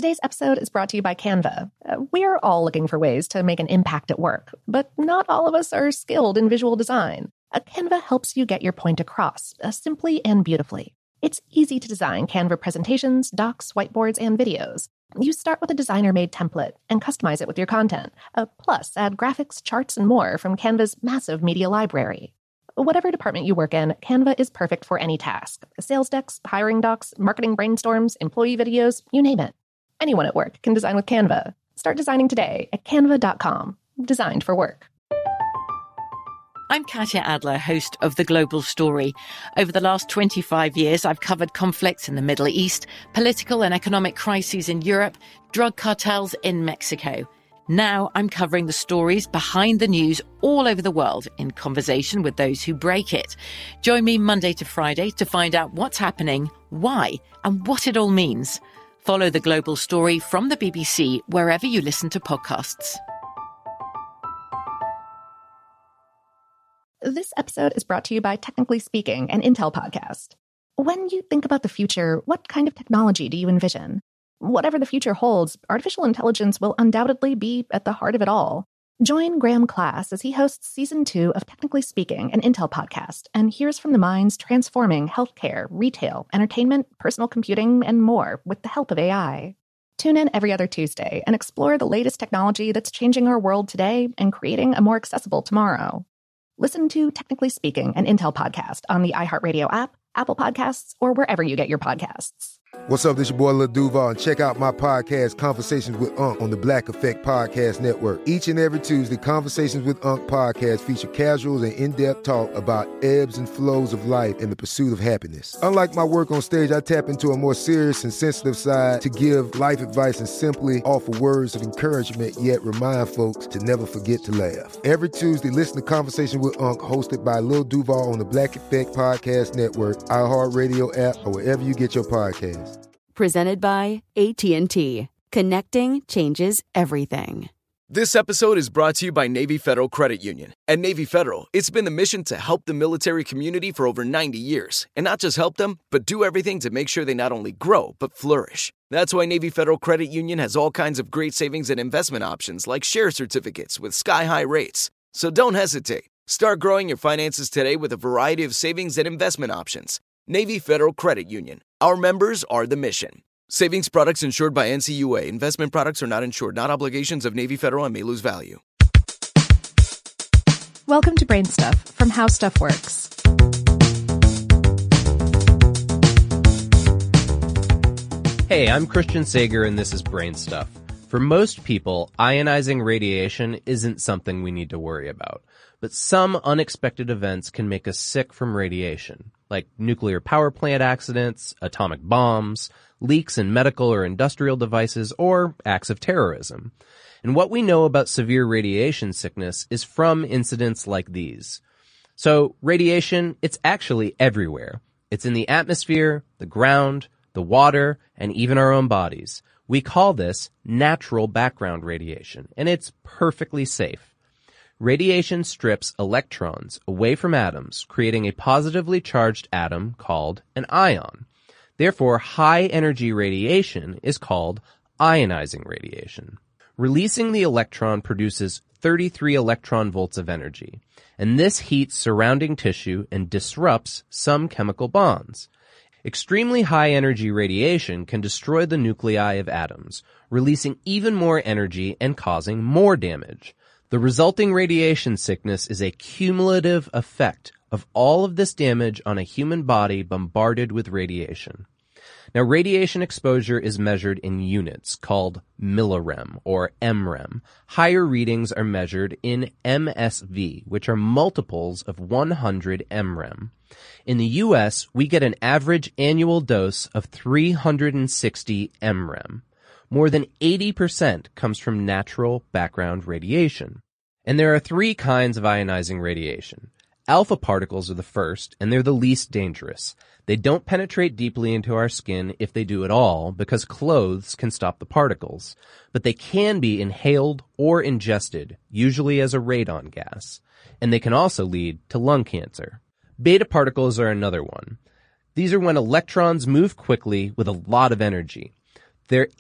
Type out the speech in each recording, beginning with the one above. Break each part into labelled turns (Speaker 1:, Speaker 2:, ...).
Speaker 1: Today's episode is brought to you by Canva. We're all looking for ways to make an impact at work, but not all of us are skilled in visual design. Canva helps you get your point across, simply and beautifully. It's easy to design Canva presentations, docs, whiteboards, and videos. You start with a designer-made template and customize it with your content. Plus, add graphics, charts, and more from Canva's massive media library. Whatever department you work in, Canva is perfect for any task. Sales decks, hiring docs, marketing brainstorms, employee videos, you name it. Anyone at work can design with Canva. Start designing today at canva.com. Designed for work.
Speaker 2: I'm Katya Adler, host of The Global Story. Over the last 25 years, I've covered conflicts in the Middle East, political and economic crises in Europe, drug cartels in Mexico. Now I'm covering the stories behind the news all over the world in conversation with those who break it. Join me Monday to Friday to find out what's happening, why, and what it all means. Follow The Global Story from the BBC wherever you listen to podcasts.
Speaker 1: This episode is brought to you by Technically Speaking, an Intel podcast. When you think about the future, what kind of technology do you envision? Whatever the future holds, artificial intelligence will undoubtedly be at the heart of it all. Join Graham Class as he hosts Season 2 of Technically Speaking, an Intel podcast, and hears from the minds transforming healthcare, retail, entertainment, personal computing, and more with the help of AI. Tune in every other Tuesday and explore the latest technology that's changing our world today and creating a more accessible tomorrow. Listen to Technically Speaking, an Intel podcast on the iHeartRadio app, Apple Podcasts, or wherever you get your podcasts.
Speaker 3: What's up, this your boy Lil Duval, and check out my podcast, Conversations with Unc, on the Black Effect Podcast Network. Each and every Tuesday, Conversations with Unc podcast feature casuals and in-depth talk about ebbs and flows of life and the pursuit of happiness. Unlike my work on stage, I tap into a more serious and sensitive side to give life advice and simply offer words of encouragement, yet remind folks to never forget to laugh. Every Tuesday, listen to Conversations with Unc, hosted by Lil Duval on the Black Effect Podcast Network, iHeartRadio app, or wherever you get your podcasts.
Speaker 4: Presented by AT&T. Connecting changes everything.
Speaker 5: This episode is brought to you by Navy Federal Credit Union. At Navy Federal, it's been the mission to help the military community for over 90 years. And not just help them, but do everything to make sure they not only grow, but flourish. That's why Navy Federal Credit Union has all kinds of great savings and investment options like share certificates with sky-high rates. So don't hesitate. Start growing your finances today with a variety of savings and investment options. Navy Federal Credit Union. Our members are the mission. Savings products insured by NCUA. Investment products are not insured, not obligations of Navy Federal and may lose value.
Speaker 1: Welcome to Brain Stuff from How Stuff Works.
Speaker 6: Hey, I'm Christian Sager, and this is Brain Stuff. For most people, ionizing radiation isn't something we need to worry about. But some unexpected events can make us sick from radiation, like nuclear power plant accidents, atomic bombs, leaks in medical or industrial devices, or acts of terrorism. And what we know about severe radiation sickness is from incidents like these. So radiation, it's actually everywhere. It's in the atmosphere, the ground, the water, and even our own bodies. We call this natural background radiation, and it's perfectly safe. Radiation strips electrons away from atoms, creating a positively charged atom called an ion. Therefore, high-energy radiation is called ionizing radiation. Releasing the electron produces 33 electron volts of energy, and this heats surrounding tissue and disrupts some chemical bonds. Extremely high-energy radiation can destroy the nuclei of atoms, releasing even more energy and causing more damage. The resulting radiation sickness is a cumulative effect of all of this damage on a human body bombarded with radiation. Now, radiation exposure is measured in units called millirem or mrem. Higher readings are measured in MSV, which are multiples of 100 mrem. In the U.S., we get an average annual dose of 360 mrem. More than 80% comes from natural background radiation. And there are three kinds of ionizing radiation. Alpha particles are the first, and they're the least dangerous. They don't penetrate deeply into our skin if they do at all, because clothes can stop the particles. But they can be inhaled or ingested, usually as a radon gas. And they can also lead to lung cancer. Beta particles are another one. These are when electrons move quickly with a lot of energy. They're 8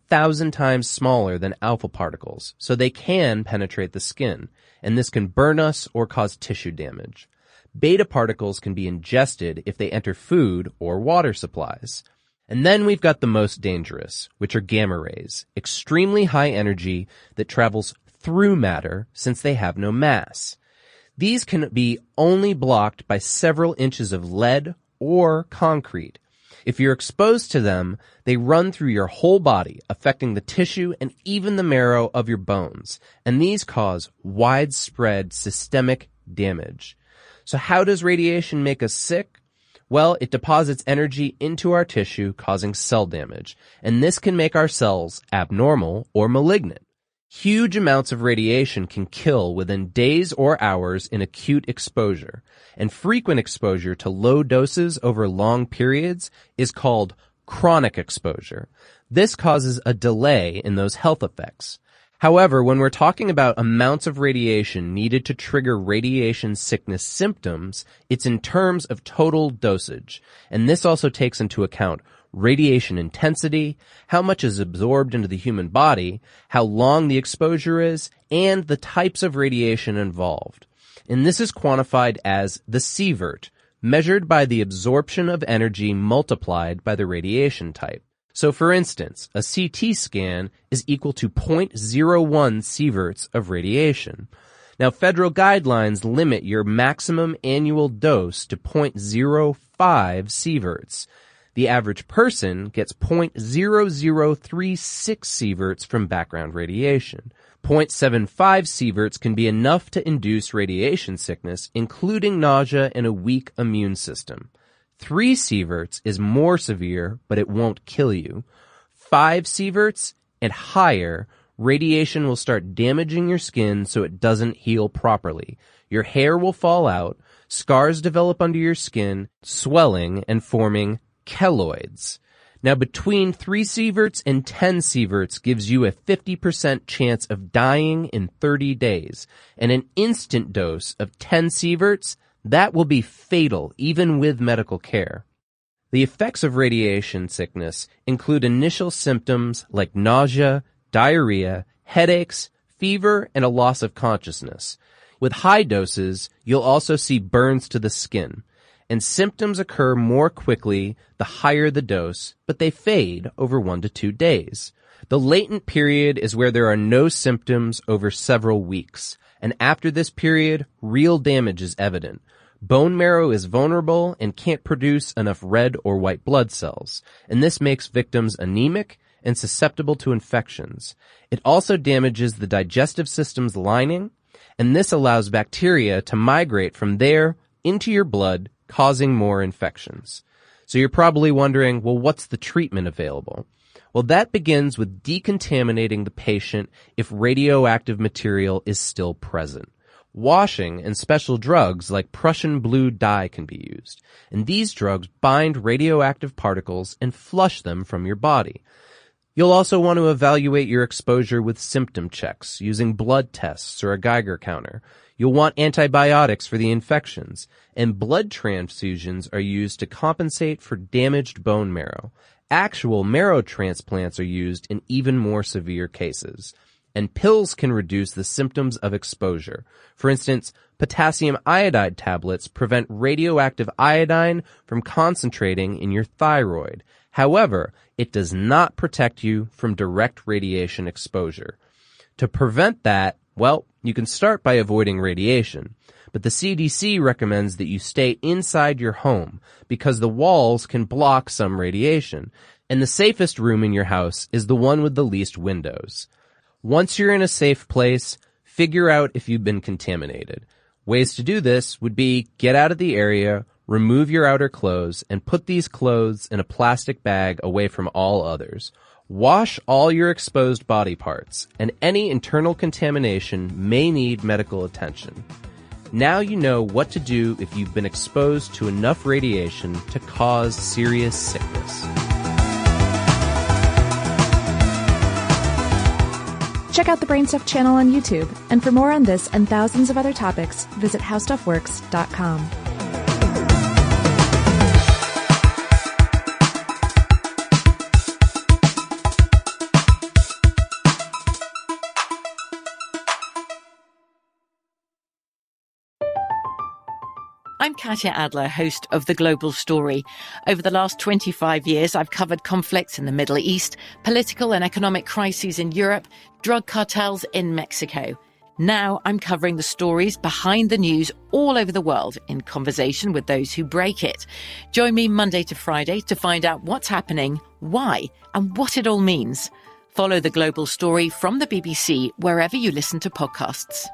Speaker 6: 1,000 times smaller than alpha particles, so they can penetrate the skin, and this can burn us or cause tissue damage. Beta particles can be ingested if they enter food or water supplies. And then we've got the most dangerous, which are gamma rays, extremely high energy that travels through matter since they have no mass. These can be only blocked by several inches of lead or concrete. If you're exposed to them, they run through your whole body, affecting the tissue and even the marrow of your bones, and these cause widespread systemic damage. So how does radiation make us sick? Well, it deposits energy into our tissue, causing cell damage, and this can make our cells abnormal or malignant. Huge amounts of radiation can kill within days or hours in acute exposure, and frequent exposure to low doses over long periods is called chronic exposure. This causes a delay in those health effects. However, when we're talking about amounts of radiation needed to trigger radiation sickness symptoms, it's in terms of total dosage, and this also takes into account radiation intensity, how much is absorbed into the human body, how long the exposure is, and the types of radiation involved. And this is quantified as the sievert, measured by the absorption of energy multiplied by the radiation type. So for instance, a CT scan is equal to 0.01 sieverts of radiation. Now federal guidelines limit your maximum annual dose to 0.05 sieverts. The average person gets 0.0036 sieverts from background radiation. 0.75 sieverts can be enough to induce radiation sickness, including nausea and a weak immune system. 3 sieverts is more severe, but it won't kill you. 5 sieverts and higher, radiation will start damaging your skin so it doesn't heal properly. Your hair will fall out, scars develop under your skin, swelling and forming keloids. Now, between 3 sieverts and 10 sieverts gives you a 50% chance of dying in 30 days, and an instant dose of 10 sieverts, that will be fatal even with medical care. The effects of radiation sickness include initial symptoms like nausea, diarrhea, headaches, fever, and a loss of consciousness. With high doses, you'll also see burns to the skin, and symptoms occur more quickly the higher the dose, but they fade over 1 to 2 days. The latent period is where there are no symptoms over several weeks, and after this period, real damage is evident. Bone marrow is vulnerable and can't produce enough red or white blood cells, and this makes victims anemic and susceptible to infections. It also damages the digestive system's lining, and this allows bacteria to migrate from there into your blood, causing more infections. So you're probably wondering, well, what's the treatment available? Well, that begins with decontaminating the patient if radioactive material is still present. Washing and special drugs like Prussian blue dye can be used, and these drugs bind radioactive particles and flush them from your body. You'll also want to evaluate your exposure with symptom checks using blood tests or a Geiger counter. You'll want antibiotics for the infections, and blood transfusions are used to compensate for damaged bone marrow. Actual marrow transplants are used in even more severe cases. And pills can reduce the symptoms of exposure. For instance, potassium iodide tablets prevent radioactive iodine from concentrating in your thyroid. However, it does not protect you from direct radiation exposure. To prevent that, well, you can start by avoiding radiation. But the CDC recommends that you stay inside your home because the walls can block some radiation. And the safest room in your house is the one with the least windows. Once you're in a safe place, figure out if you've been contaminated. Ways to do this would be get out of the area, remove your outer clothes, and put these clothes in a plastic bag away from all others. Wash all your exposed body parts, and any internal contamination may need medical attention. Now you know what to do if you've been exposed to enough radiation to cause serious sickness.
Speaker 1: Check out the Brainstuff channel on YouTube, and for more on this and thousands of other topics, visit howstuffworks.com.
Speaker 2: I'm Katya Adler, host of The Global Story. Over the last 25 years, I've covered conflicts in the Middle East, political and economic crises in Europe, drug cartels in Mexico. Now I'm covering the stories behind the news all over the world in conversation with those who break it. Join me Monday to Friday to find out what's happening, why, and what it all means. Follow The Global Story from the BBC wherever you listen to podcasts.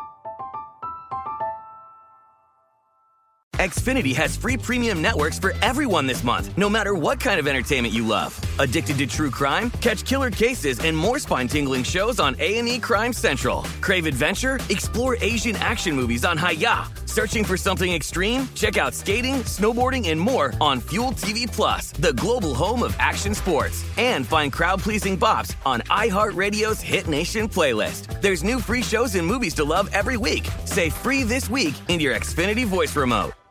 Speaker 7: Xfinity has free premium networks for everyone this month, no matter what kind of entertainment you love. Addicted to true crime? Catch killer cases and more spine-tingling shows on A&E Crime Central. Crave adventure? Explore Asian action movies on Hi-Ya. Searching for something extreme? Check out skating, snowboarding, and more on Fuel TV Plus, the global home of action sports. And find crowd-pleasing bops on iHeartRadio's Hit Nation playlist. There's new free shows and movies to love every week. Say free this week in your Xfinity voice remote.